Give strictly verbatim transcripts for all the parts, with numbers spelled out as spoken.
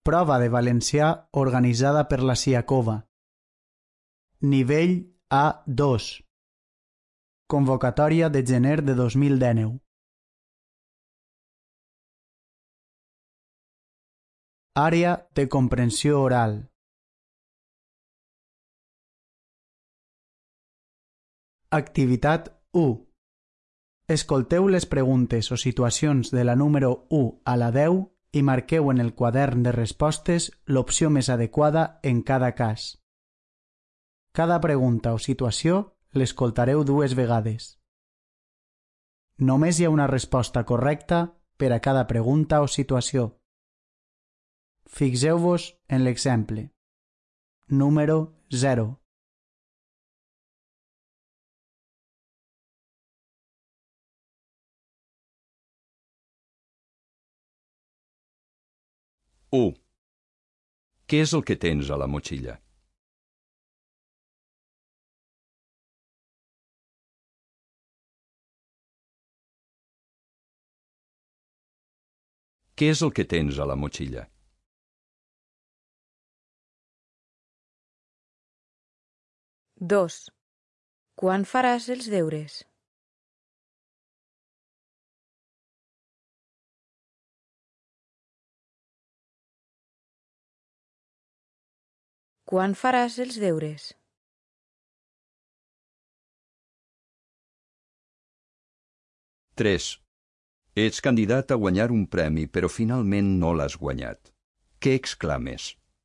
Prova de valencià organitzada per la Siacova. Nivell A dos. Convocatòria de gener de dos mil dinou. Àrea de comprensió oral. Activitat u. Escolteu les preguntes o situacions de la número u a la deu i marqueu en el quadern de respostes l'opció més adequada en cada cas. Cada pregunta o situació l'escoltareu dues vegades. Només hi ha una resposta correcta per a cada pregunta o situació. Fixeu-vos en l'exemple. Número zero. u. Què és el que tens a la motxilla? Què és el que tens a la motxilla? dos. Quan faràs els deures? Quan faràs els deures? tres. Ets candidat a guanyar un premi, però finalment no l'has guanyat. Què exclames?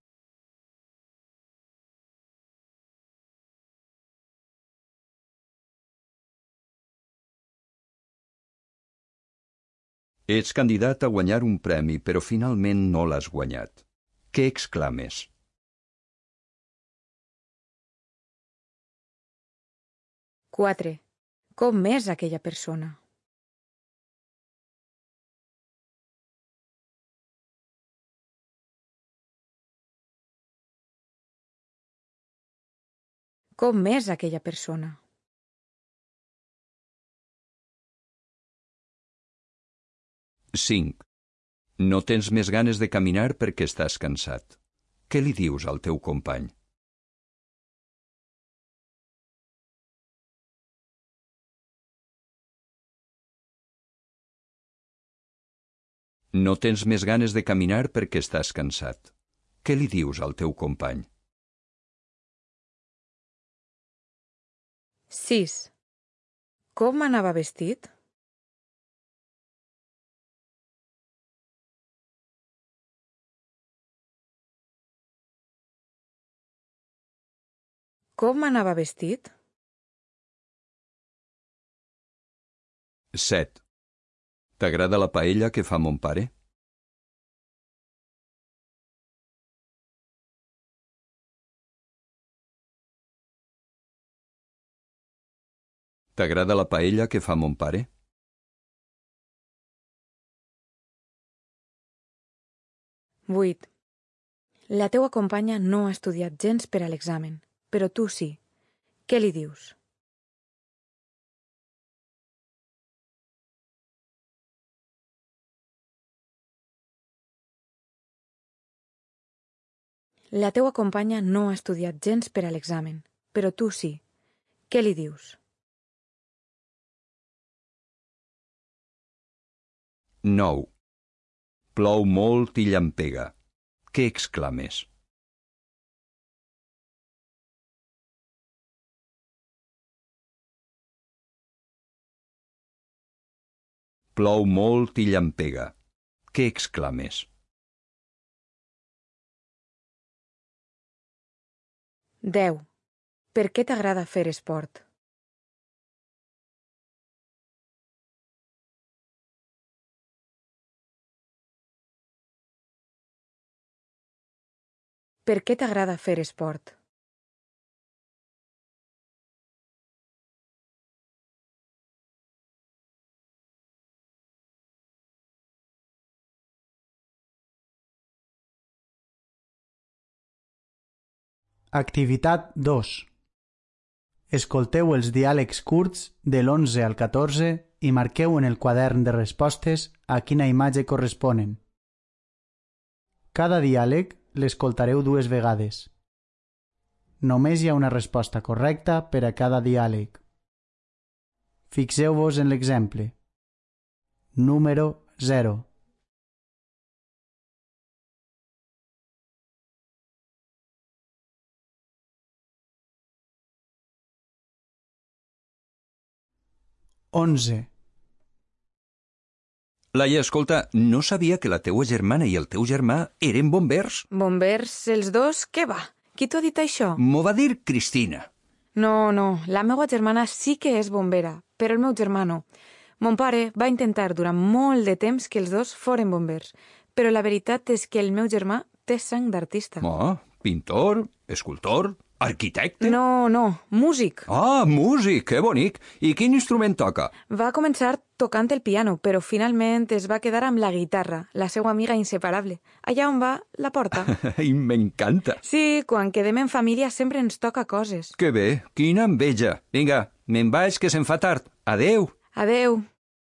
Ets candidat a guanyar un premi, però finalment no l'has guanyat. Què exclames? quatre. Com és aquella persona? Com és aquella persona? cinc. No tens més ganes de caminar perquè estàs cansat. Què li dius al teu company? No tens més ganes de caminar perquè estàs cansat. Què li dius al teu company? sis. Com anava vestit? Com anava vestit? set. T'agrada la paella que fa mon pare? T'agrada la paella que fa mon pare? vuit. La teua companya no ha estudiat gens per a l'examen, però tu sí. Què li dius? La teua companya no ha estudiat gens per a l'examen, però tu sí. Què li dius? nou. Plou molt i llampega. Què exclames? Plou molt i llampega. Què exclames? deu. Per què t'agrada fer esport? Per què t'agrada fer esport? Activitat dos. Escolteu els diàlegs curts de l'onze al catorze i marqueu en el quadern de respostes a quina imatge corresponen. Cada diàleg l'escoltareu dues vegades. Només hi ha una resposta correcta per a cada diàleg. Fixeu-vos en l'exemple. Número zero. Onze. Laia, escolta, no sabia que la teua germana i el teu germà eren bombers. Bombers, els dos? Què va? Qui t'ho ha dit això? M'ho va dir Cristina. No, no, la meva germana sí que és bombera, però el meu germà no. Mon pare va intentar durant molt de temps que els dos foren bombers, però la veritat és que el meu germà té sang d'artista. Oh, pintor, escultor, arquitecte... No, no, músic. Ah, músic, que bonic. I quin instrument toca? Va començar tocant el piano, però finalment es va quedar amb la guitarra, la seva amiga inseparable. Allà on va, la porta. I m'encanta. Sí, quan quedem en família sempre ens toca coses. Que bé, quina enveja. Vinga, me'n vaig, que se'n fa tard. Adeu. Adeu.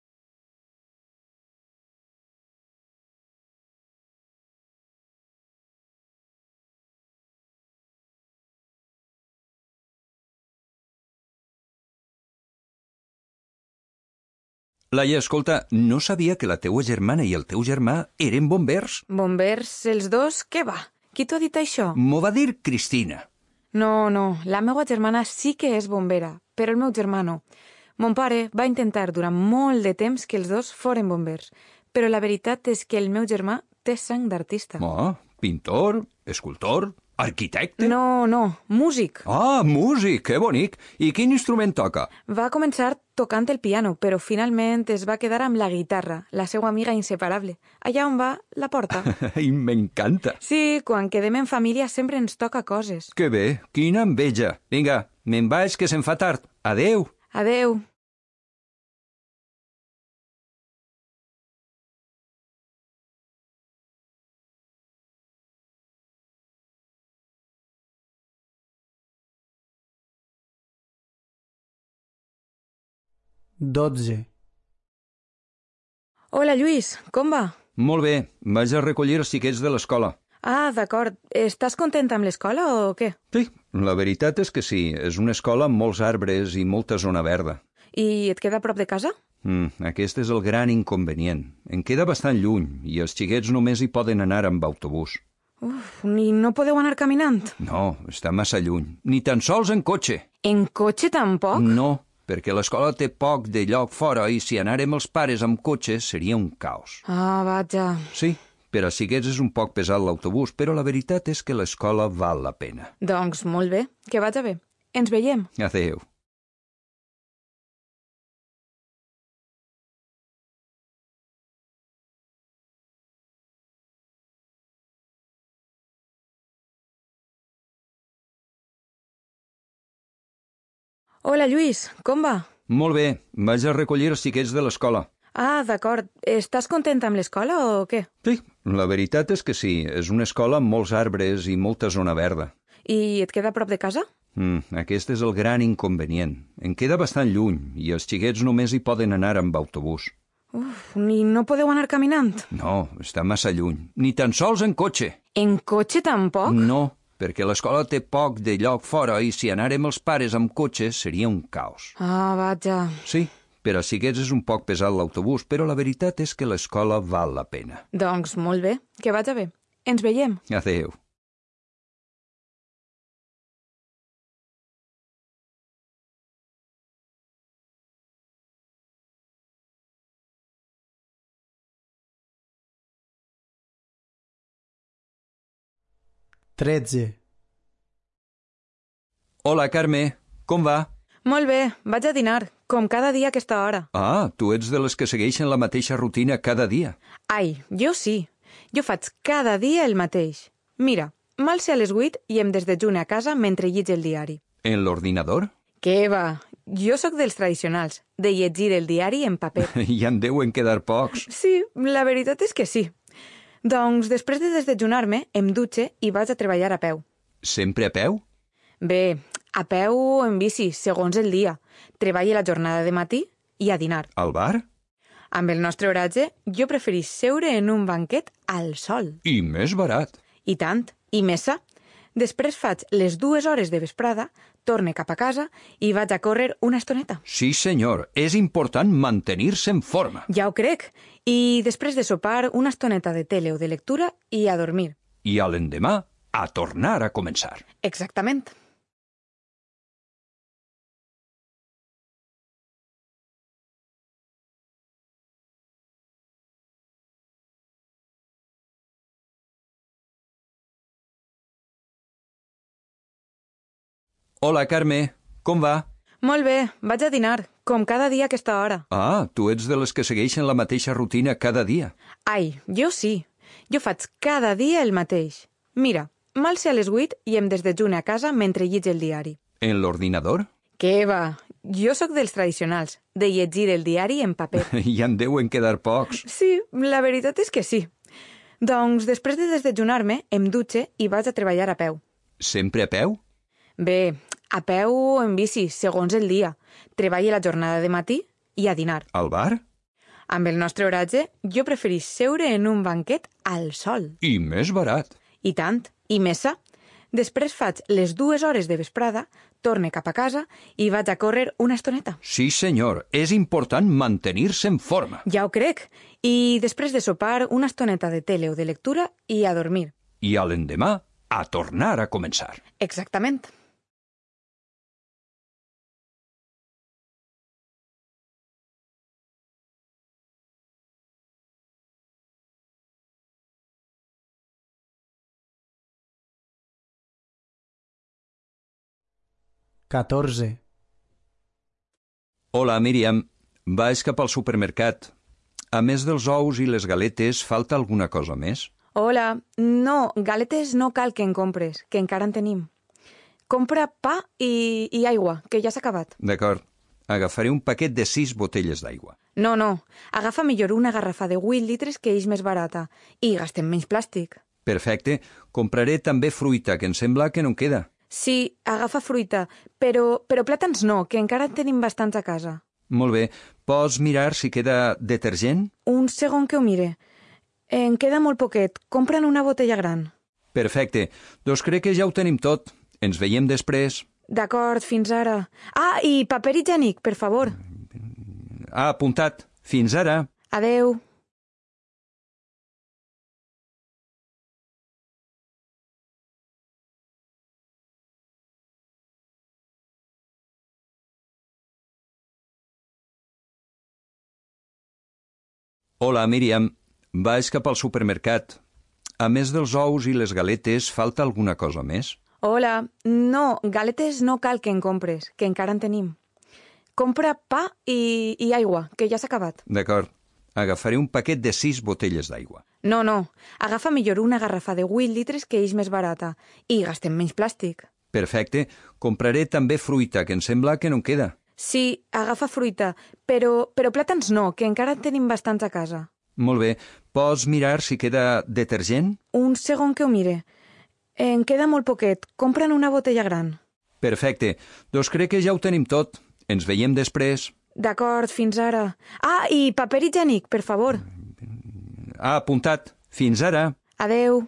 Laia, escolta, no sabia que la teua germana i el teu germà eren bombers. Bombers, els dos? Què va? Qui t'ho ha dit això? M'ho va dir Cristina. No, no, la meva germana sí que és bombera, però el meu germà no. Mon pare va intentar durant molt de temps que els dos foren bombers, però la veritat és que el meu germà té sang d'artista. Oh, pintor, escultor, arquitecte... No, no, músic. Ah, músic, que bonic. I quin instrument toca? Va començar tocant el piano, però finalment es va quedar amb la guitarra, la seva amiga inseparable. Allà on va, la porta. I m'encanta. Sí, quan quedem en família sempre ens toca coses. Que bé, quina enveja. Vinga, me'n vaig, que se'n fa tard. Adeu. Adeu. Dotze. Hola, Lluís, com va? Molt bé, vaig a recollir els xiquets de l'escola. Ah, d'acord. Estàs content amb l'escola o què? Sí, la veritat és que sí. És una escola amb molts arbres i molta zona verda. I et queda a prop de casa? Mm, aquest és el gran inconvenient. En queda bastant lluny i els xiquets només hi poden anar amb autobús. Uf, ni no podeu anar caminant? No, està massa lluny. Ni tan sols en cotxe. En cotxe tampoc? No, perquè l'escola té poc de lloc fora i si anàrem els pares amb cotxe seria un caos. Ah, vaja. Sí, per als xiquets és un poc pesat l'autobús, però la veritat és que l'escola val la pena. Doncs molt bé, que vaja bé. Ens veiem. Adéu. Hola, Lluís, com va? Molt bé, vaig a recollir els xiquets de l'escola. Ah, d'acord. Estàs content amb l'escola o què? Sí, la veritat és que sí. És una escola amb molts arbres i molta zona verda. I et queda a prop de casa? Mm, aquest és el gran inconvenient. En queda bastant lluny i els xiquets només hi poden anar amb autobús. Uf, ni no podeu anar caminant? No, està massa lluny. Ni tan sols en cotxe. En cotxe tampoc? No, perquè l'escola té poc de lloc fora i si anàrem els pares amb cotxe seria un caos. Ah, vaja. Sí, per als xiquets és un poc pesat l'autobús, però la veritat és que l'escola val la pena. Doncs molt bé, que vaja bé. Ens veiem. Adéu. Tretze. Hola, Carme. Com va? Molt bé, vaig a dinar, com cada dia a aquesta hora. Ah, tu ets de les que segueixen la mateixa rutina cada dia. Ai, jo sí. Jo faig cada dia el mateix. Mira, m'alce a les vuit i em desdejune a casa mentre llegir el diari. En l'ordinador? Què va? Jo sóc dels tradicionals, de llegir el diari en paper. Ja en deuen quedar pocs. Sí, la veritat és que sí. Doncs després de desdejunar-me, em dutxe i vaig a treballar a peu. Sempre a peu? Bé, a peu o en bici, segons el dia. Treballo la jornada de matí i a dinar. Al bar? Amb el nostre horatge, jo preferís seure en un banquet al sol. I més barat. I tant, i més sa. Després faig les dues hores de vesprada, torne cap a casa i vaig a córrer una estoneta. Sí, senyor, és important mantenir-se en forma. Ja ho crec. I després de sopar, una estoneta de tele o de lectura i a dormir. I a l'endemà, a tornar a començar. Exactament. Hola, Carme, com va? Molt bé, vaig a dinar, com cada dia a aquesta hora. Ah, tu ets de les que segueixen la mateixa rutina cada dia. Ai, jo sí. Jo faig cada dia el mateix. Mira, m'alce a les vuit i em desdejune a casa mentre llig el diari. En l'ordinador? Què va? Jo sóc dels tradicionals, de llegir el diari en paper. Ja en deuen quedar pocs. Sí, la veritat és que sí. Doncs després de desdejunar-me, em dutxe i vaig a treballar a peu. Sempre a peu? Bé, a peu o en bici, segons el dia. Treballo la jornada de matí i a dinar. Al bar? Amb el nostre horatge, jo preferís seure en un banquet al sol. I més barat. I tant, i més sa. Després faig les dues hores de vesprada, torne cap a casa i vaig a córrer una estoneta. Sí, senyor, és important mantenir-se en forma. Ja ho crec. I després de sopar, una estoneta de tele o de lectura i a dormir. I a l'endemà, a tornar a començar. Exactament. catorze. Hola, Míriam. Vaig cap al supermercat. A més dels ous i les galetes, falta alguna cosa més? Hola. No, galetes no cal que en compres, que encara en tenim. Compra pa i, i aigua, que ja s'ha acabat. D'acord. Agafaré un paquet de sis botelles d'aigua. No, no. Agafa millor una garrafa de vuit litres que és més barata. I gastem menys plàstic. Perfecte. Compraré també fruita, que em sembla que no en queda. Sí, agafa fruita, però, però plàtans no, que encara en tenim bastants a casa. Molt bé. Pots mirar si queda detergent? Un segon que ho mire. En queda molt poquet. Compra'n una botella gran. Perfecte. Doncs crec que ja ho tenim tot. Ens veiem després. D'acord, fins ara. Ah, i paper higiènic, per favor. Ah, apuntat. Fins ara. Adeu. Hola, Míriam. Vaig cap al supermercat. A més dels ous i les galetes, falta alguna cosa més? Hola. No, galetes no cal que en compres, que encara en tenim. Compra pa i, i aigua, que ja s'ha acabat. D'acord. Agafaré un paquet de sis botelles d'aigua. No, no. Agafa millor una garrafa de vuit litres que és més barata. I gastem menys plàstic. Perfecte. Compraré també fruita, que em sembla que no en queda. Sí, agafa fruita, però, però plàtans no, que encara en tenim bastants a casa. Molt bé. Pots mirar si queda detergent? Un segon que ho mire. En queda molt poquet. Compra'n una botella gran. Perfecte. Doncs crec que ja ho tenim tot. Ens veiem després. D'acord, fins ara. Ah, i paper higiènic, per favor. Ah, apuntat. Fins ara. Adeu.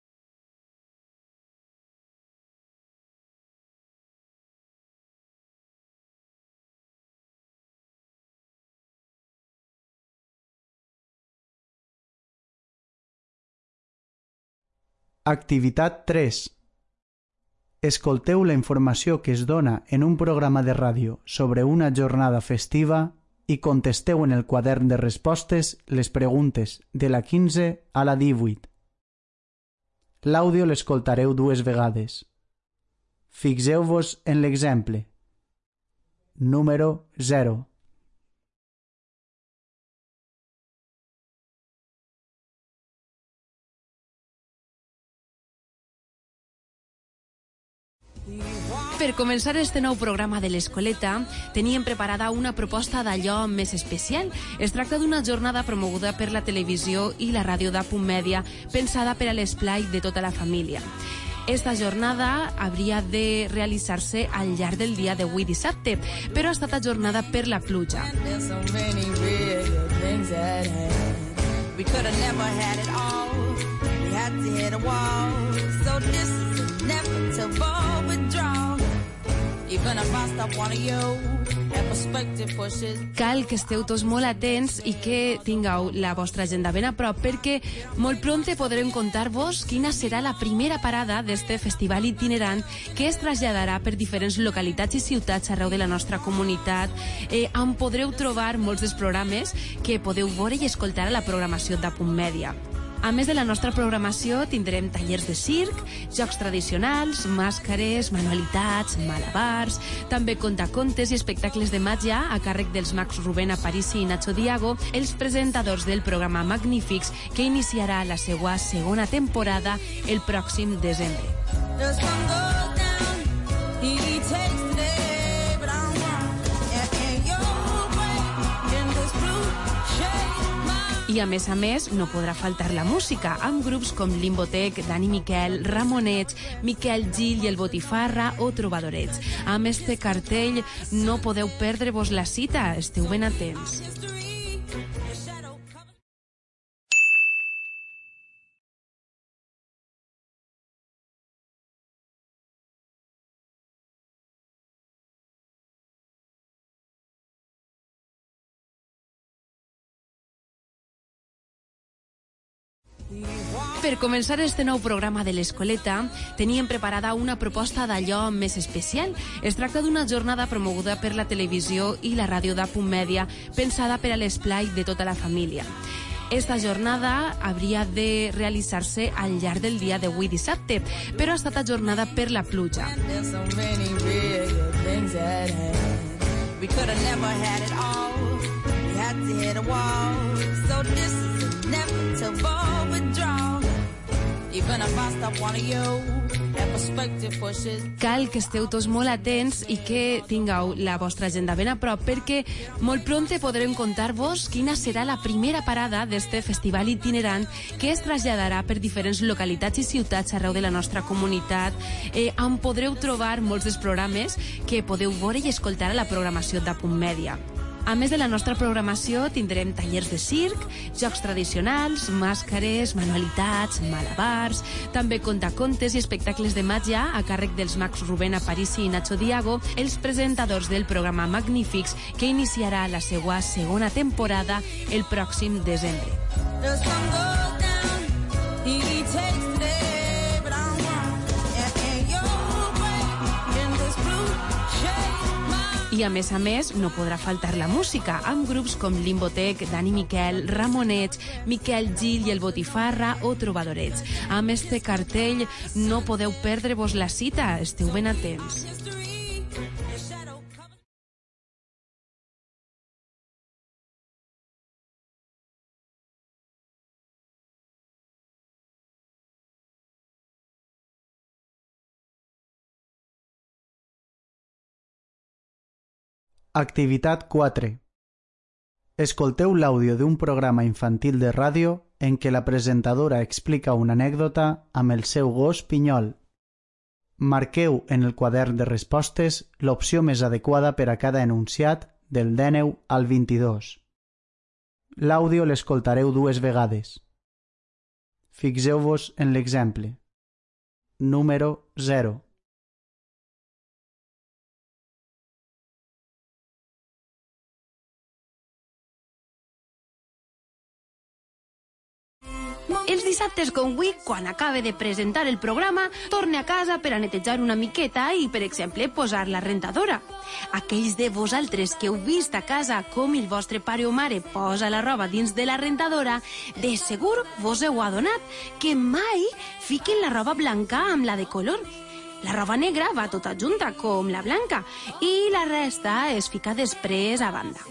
Activitat tres. Escolteu la informació que es dona en un programa de ràdio sobre una jornada festiva i contesteu en el quadern de respostes les preguntes de la quinze a la divuit. L'àudio l'escoltareu dues vegades. Fixeu-vos en l'exemple. Número zero. Per començar este nou programa de l'Escoleta, teníem preparada una proposta d'allò més especial. Es tracta d'una jornada promoguda per la televisió i la ràdio d'A Punt Mèdia, pensada per a l'esplai de tota la família. Esta jornada hauria de realitzar-se al llarg del dia d'avui dissabte, però ha estat ajornada per la pluja. things at hand. We could have never had it all. We had to hit a wall. So this is inevitable withdrawal. Even if I stop one of you, that perspective pushes. Cal que esteu tots molt atents i que tingueu la vostra agenda ben a prop, perquè molt prompte podrem contar-vos quina serà la primera parada d'este festival itinerant que es traslladarà per diferents localitats i ciutats arreu de la nostra comunitat, eh, on podreu trobar molts dels programes que podeu veure i escoltar a la programació d'Apunt Mèdia. A més de la nostra programació, tindrem tallers de circ, jocs tradicionals, màscares, manualitats, malabars, també contacontes i espectacles de màgia a càrrec dels mags Rubén Aparici i Nacho Diago, els presentadors del programa Magnífics, que iniciarà la seva segona temporada el pròxim desembre. The sun goes down, he takes the day, but I'm wrong. And you're bright in this blue shade. I a més a més, no podrà faltar la música, amb grups com Limbotec, Dani Miquel, Ramonets, Miquel Gil i el Botifarra o Trobadorets. Amb este cartell no podeu perdre-vos la cita, esteu ben atents. Per començar este nou programa de l'Escoleta, teníem preparada una proposta d'allò més especial. Es tracta d'una jornada promoguda per la televisió i la ràdio d'Apunt Mèdia, pensada per a l'esplai de tota la família. Esta jornada hauria de realitzar-se al llarg del dia d'avui dissabte, però ha estat ajornada per la pluja. There's so many real things at hand. We could have never had it all. We had to hit a wall. So this is inevitable withdrawal. Even if I stop one of you, that perspective pushes. Cal que esteu tots molt atents i que tingueu la vostra agenda ben a prop, perquè molt prompte podrem contar-vos quina serà la primera parada d'este festival itinerant que es traslladarà per diferents localitats i ciutats arreu de la nostra comunitat, eh, on podreu trobar molts dels programes que podeu veure i escoltar a la programació d'Apunt Mèdia. A més de la nostra programació, tindrem tallers de circ, jocs tradicionals, màscares, manualitats, malabars, també contacontes i espectacles de màgia a càrrec dels mags Rubén Aparici i Nacho Diago, els presentadors del programa Magnífics, que iniciarà la seva segona temporada el pròxim desembre. The sun goes down, he takes the day, but I'm wrong. And you're bright in this blue shade. I a més a més, no podrà faltar la música, amb grups com Limbotec, Dani Miquel, Ramonets, Miquel Gil i el Botifarra o Trobadorets. Amb este cartell no podeu perdre-vos la cita, esteu ben atents. Activitat quatre. Escolteu l'àudio d'un programa infantil de ràdio en què la presentadora explica una anècdota amb el seu gos Pinyol. Marqueu en el quadern de respostes l'opció més adequada per a cada enunciat del dènou al vint-i-dos. L'àudio l'escoltareu dues vegades. Fixeu-vos en l'exemple. Número zero. Els dissabtes com avui, quan acabe de presentar el programa, torne a casa per a netejar una miqueta i, per exemple, posar la rentadora. Aquells de vosaltres que heu vist a casa com el vostre pare o mare posa la roba dins de la rentadora, de segur vos heu adonat que mai fiquen la roba blanca amb la de color. La roba negra va tota junta, com la blanca, i la resta es fica després a banda.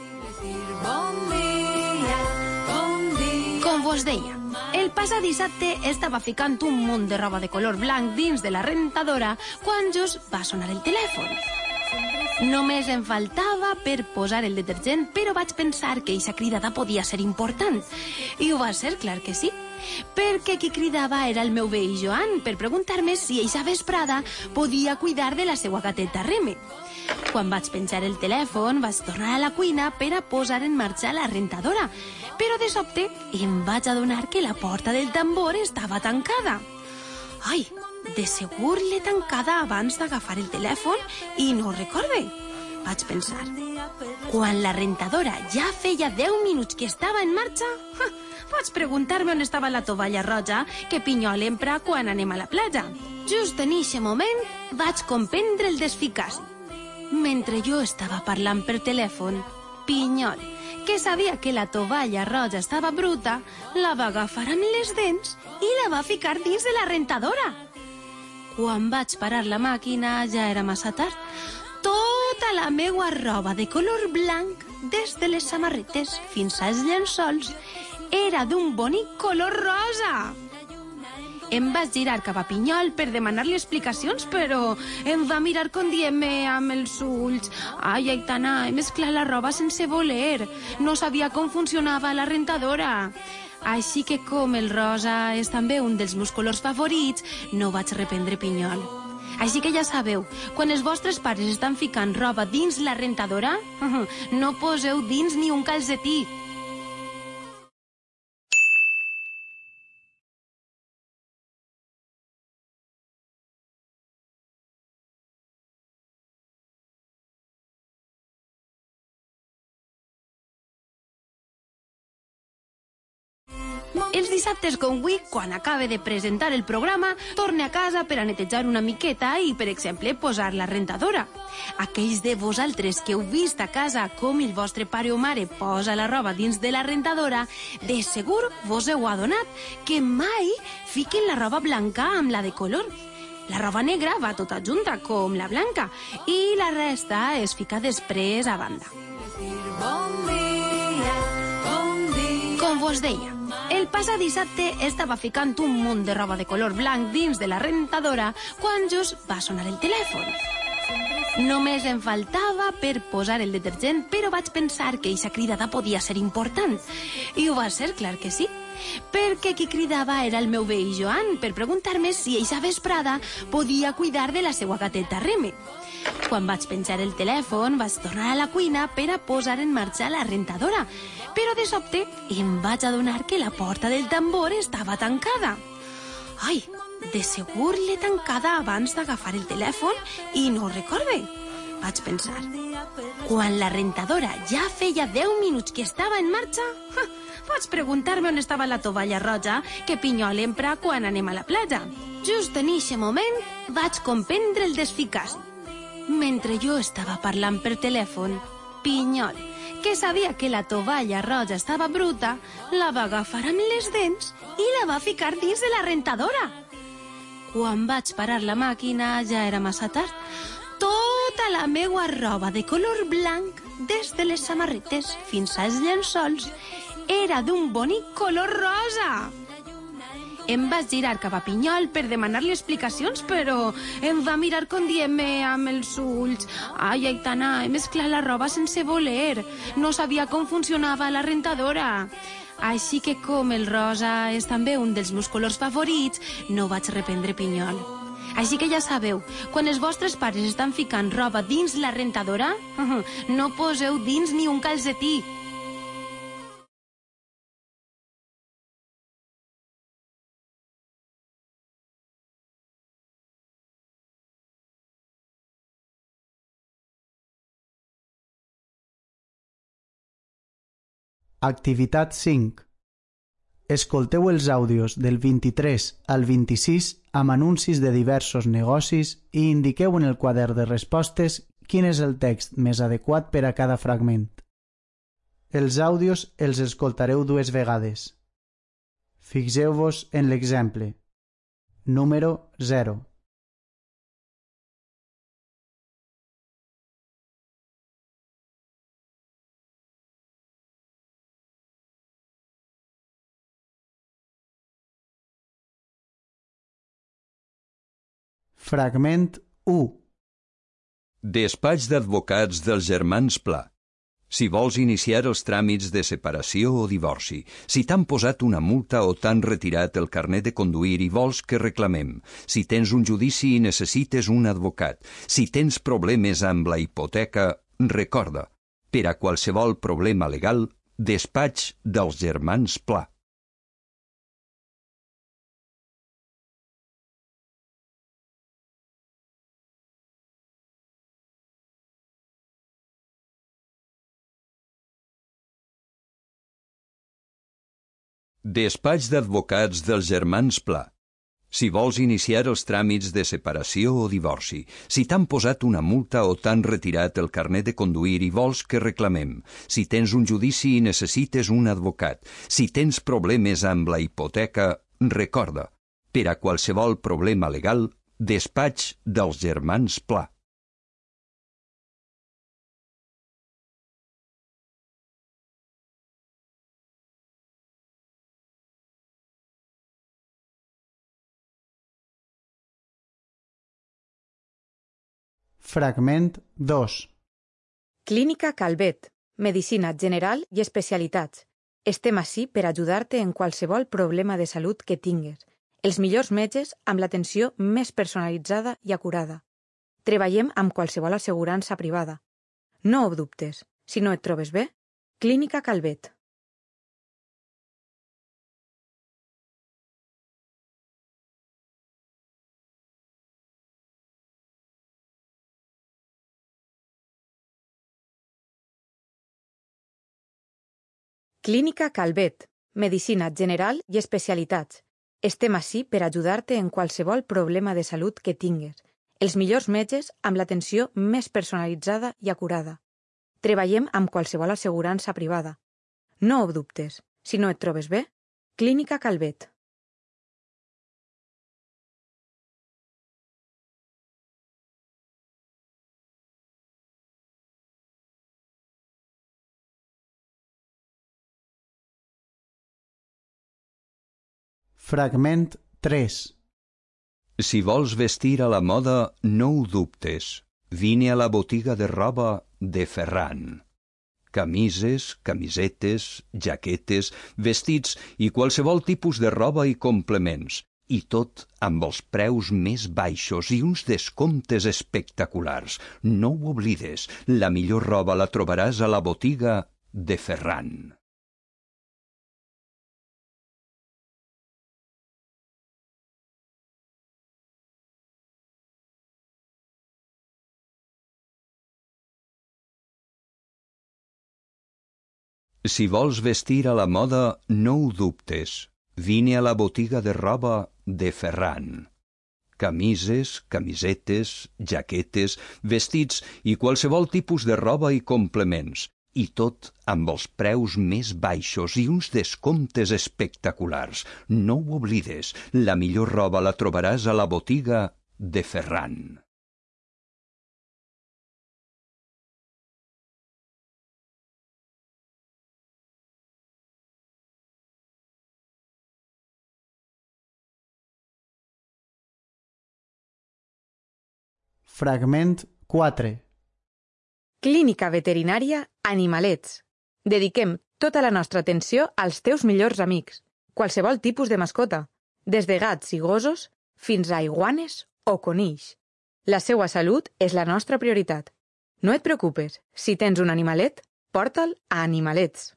Com vos deia, el passat dissabte estava ficant un munt de roba de color blanc dins de la rentadora quan just va sonar el telèfon. Només em faltava per posar el detergent, però vaig pensar que eixa cridada podia ser important. I ho va ser, clar que sí. perquè qui cridava era el meu veí Joan per preguntar-me si eixa vesprada podia cuidar de la seva gateta Reme. Quan vaig penjar el telèfon, vaig tornar a la cuina per a posar en marxa la rentadora, però de sobte em vaig adonar que la porta del tambor estava tancada. Ai, de segur l'he tancada abans d'agafar el telèfon i no ho recorde, vaig pensar. Quan la rentadora ja feia deu minuts que estava en marxa, vaig preguntar-me on estava la tovalla roja que Pinyol empra quan anem a la platja. Just en eixe moment vaig comprendre el desficaci. Mentre jo estava parlant per telèfon, Pinyol, que sabia que la tovalla roja estava bruta, la va agafar amb les dents i la va ficar dins de la rentadora. Quan vaig parar la màquina ja era massa tard. Tota la meua roba de color blanc, des de les samarretes fins als llençols, era d'un bonic color rosa. Em vaig girar cap a Pinyol per demanar-li explicacions, però em va mirar com dient-me amb els ulls: «Ai, Aitana, he mesclat la roba sense voler. No sabia com funcionava la rentadora». Així que, com el rosa és també un dels meus colors favorits, no vaig reprendre Pinyol. Així que ja sabeu, quan els vostres pares estan ficant roba dins la rentadora, no poseu dins ni un calcetí. Els dissabtes com avui, quan acabe de presentar el programa, torne a casa per a netejar una miqueta i, per exemple, posar la rentadora. Aquells de vosaltres que heu vist a casa com el vostre pare o mare posa la roba dins de la rentadora, de segur vos heu adonat que mai fiquen la roba blanca amb la de color. La roba negra va tota junta, com la blanca, i la resta es fica després a banda. Com vos deia, el passat dissabte estava ficant un munt de roba de color blanc dins de la rentadora quan just va sonar el telèfon. Només em faltava per posar el detergent, però vaig pensar que eixa cridada podia ser important. I ho va ser, clar que sí. Perquè qui cridava era el meu veí Joan per preguntar-me si eixa vesprada podia cuidar de la seva gateta Reme. Quan vaig penjar el telèfon, vaig tornar a la cuina per a posar en marxa la rentadora, però de sobte em vaig adonar que la porta del tambor estava tancada. Ai, de segur l'he tancada abans d'agafar el telèfon i no ho recorde, vaig pensar. Quan la rentadora ja feia deu minuts que estava en marxa, vaig preguntar-me on estava la tovalla roja que Pinyol empra quan anem a la platja. Just en eixe moment vaig comprendre el desficaci. Mentre jo estava parlant per telèfon, Pinyol, que sabia que la tovalla roja estava bruta, la va agafar amb les dents i la va ficar dins de la rentadora. Quan vaig parar la màquina ja era massa tard. Tota la meua roba de color blanc, des de les samarretes fins als llençols, era d'un bonic color rosa. Em vaig girar cap a Pinyol per demanar-li explicacions, però em va mirar com dient-me amb els ulls: «Ai, Aitana, he mesclat la roba sense voler. No sabia com funcionava la rentadora». Així que, com el rosa és també un dels meus colors favorits, no vaig reprendre Pinyol. Així que ja sabeu, quan els vostres pares estan ficant roba dins la rentadora, no poseu dins ni un calcetí. Activitat cinc. Escolteu els àudios del vint-i-tres al vint-i-sis amb anuncis de diversos negocis i indiqueu en el quadern de respostes quin és el text més adequat per a cada fragment. Els àudios els escoltareu dues vegades. Fixeu-vos en l'exemple. Número zero. Fragment u. Despatx d'advocats dels germans Pla. Si vols iniciar els tràmits de separació o divorci, si t'han posat una multa o t'han retirat el carnet de conduir i vols que reclamem, si tens un judici i necessites un advocat, si tens problemes amb la hipoteca, recorda, per a qualsevol problema legal, despatx dels germans Pla. Despatx d'advocats dels germans Pla. Si vols iniciar els tràmits de separació o divorci, si t'han posat una multa o t'han retirat el carnet de conduir i vols que reclamem, si tens un judici i necessites un advocat, si tens problemes amb la hipoteca, recorda, per a qualsevol problema legal, despatx dels germans Pla. Fragment dos. Clínica Calvet, medicina general i especialitats. Estem ací per ajudar-te en qualsevol problema de salut que tingues. Els millors metges amb l'atenció més personalitzada i acurada. Treballem amb qualsevol assegurança privada. No ho dubtes. Si no et trobes bé, Clínica Calvet. Clínica Calvet, medicina general i especialitats. Estem ací per ajudar-te en qualsevol problema de salut que tingues. Els millors metges amb l'atenció més personalitzada i acurada. Treballem amb qualsevol assegurança privada. No ho dubtes. Si no et trobes bé, Clínica Calvet. Fragment tres. Si vols vestir a la moda, no ho dubtes. Vine a la botiga de roba de Ferran. Camises, camisetes, jaquetes, vestits i qualsevol tipus de roba i complements, i tot amb els preus més baixos i uns descomptes espectaculars. No ho oblides, la millor roba la trobaràs a la botiga de Ferran. Si vols vestir a la moda, no ho dubtes. Vine a la botiga de roba de Ferran. Camises, camisetes, jaquetes, vestits i qualsevol tipus de roba i complements, i tot amb els preus més baixos i uns descomptes espectaculars. No ho oblides, la millor roba la trobaràs a la botiga de Ferran. Fragment quatre. Clínica veterinària Animalets. Dediquem tota la nostra atenció als teus millors amics, qualsevol tipus de mascota, des de gats i gossos fins a iguanes o conills. La seua salut és la nostra prioritat. No et preocupes, si tens un animalet, porta'l a Animalets.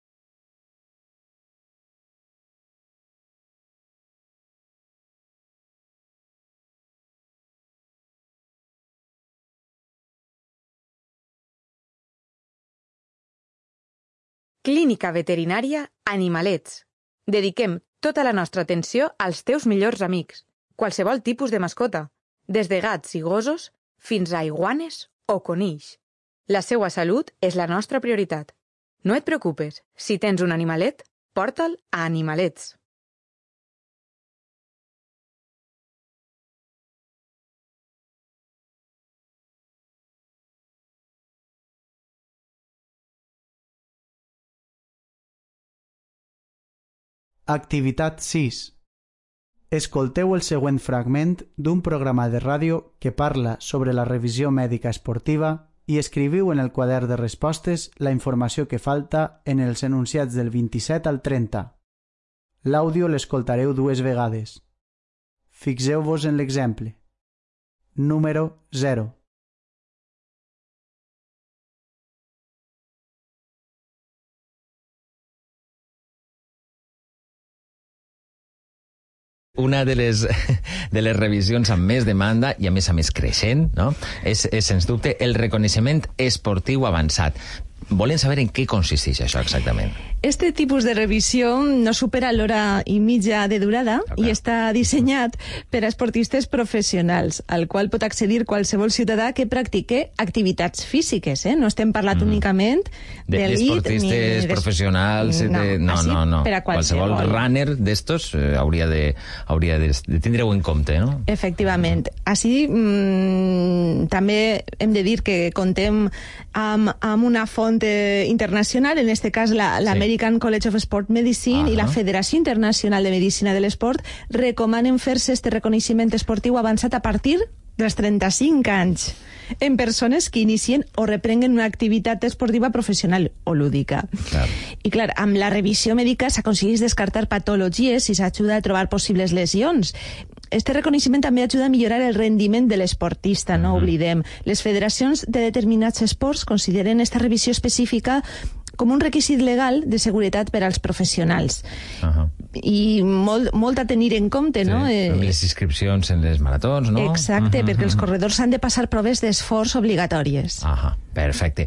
Clínica veterinària Animalets. Dediquem tota la nostra atenció als teus millors amics, qualsevol tipus de mascota, des de gats i gossos fins a iguanes o conills. La seua salut és la nostra prioritat. No et preocupes, si tens un animalet, porta'l a Animalets. Activitat sis. Escolteu el següent fragment d'un programa de ràdio que parla sobre la revisió mèdica esportiva i escriviu en el quadern de respostes la informació que falta en els enunciats del vint-i-set al trenta. L'àudio l'escoltareu dues vegades. Fixeu-vos en l'exemple. Número zero. Una de les, de les revisions amb més demanda i a més a més creixent, no? és, és sens dubte el reconeixement esportiu avançat. Volen saber en què consisteix això exactament. Este tipus de revisió no supera l'hora i mitja de durada okay. i està dissenyat per a esportistes professionals, al qual pot accedir qualsevol ciutadà que practique activitats físiques. Eh? No estem parlant mm. únicament d'elit... D'esportistes ni professionals... No, de... no, no, no. Per a qualsevol. qualsevol runner d'estos eh, hauria, de, hauria de, de tindre-ho en compte, no? Efectivament. Així mmm, també hem de dir que contem amb, amb una font internacional, en este cas la, la sí. American College of Sport Medicine uh-huh. i la Federació Internacional de Medicina de l'Esport recomanen fer-se este reconeixement esportiu avançat a partir dels trenta-cinc anys en persones que inicien o reprenguen una activitat esportiva professional o lúdica. Clar. I clar, amb la revisió mèdica s'aconsegueix descartar patologies i s'ajuda a trobar possibles lesions. Este reconeixement també ajuda a millorar el rendiment de l'esportista, no mm-hmm. oblidem. Les federacions de determinats esports consideren esta revisió específica com un requisit legal de seguretat per als professionals. Uh-huh. I molt, molt a tenir en compte, sí, no? Eh, les inscripcions en les maratons, no? Exacte, uh-huh. perquè els uh-huh. corredors han de passar proves d'esforç obligatòries. Aha, uh-huh. perfecte.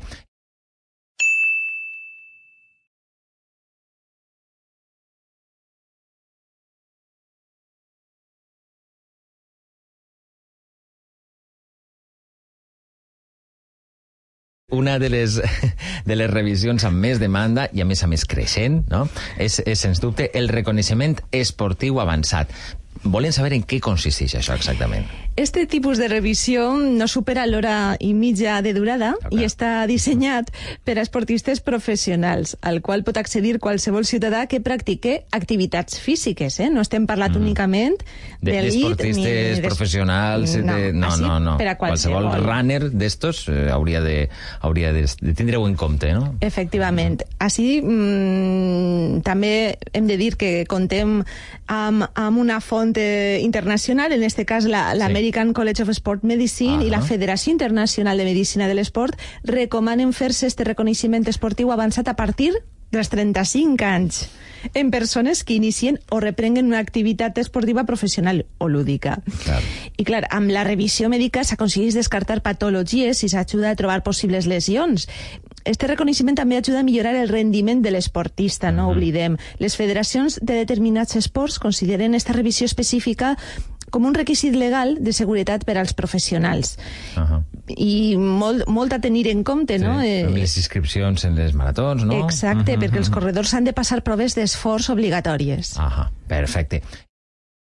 Una de les, de les revisions amb més demanda i a més a més creixent, no? és, és sens dubte el reconeixement esportiu avançat. Volen saber en què consisteix això exactament. Este tipus de revisió no supera l'hora i mitja de durada okay. i està dissenyat per a esportistes professionals, al qual pot accedir qualsevol ciutadà que practique activitats físiques. Eh? No estem parlant mm. únicament d'elit... D'esportistes ni professionals... No, de... no, no, no. Per a qualsevol. qualsevol runner d'estos eh, hauria, de, hauria de, de tindre-ho en compte, no? Efectivament. Així mmm, també hem de dir que contem amb, amb una font internacional, en este cas la, la sí. American College of Sport Medicine uh-huh. i la Federació Internacional de Medicina de l'Esport recomanen fer-se este reconeixement esportiu avançat a partir dels trenta-cinc anys en persones que inicien o reprenguen una activitat esportiva professional o lúdica. Clar. I clar, amb la revisió mèdica s'aconsegueix descartar patologies i s'ajuda a trobar possibles lesions. Este reconeixement també ajuda a millorar el rendiment de l'esportista, no uh-huh. oblidem. Les federacions de determinats esports consideren esta revisió específica com un requisit legal de seguretat per als professionals. Uh-huh. I molt, molt a tenir en compte, sí, no? Eh, les inscripcions en les maratons, no? Exacte, uh-huh. perquè els uh-huh. corredors han de passar proves d'esforç obligatòries. Aha, perfecte.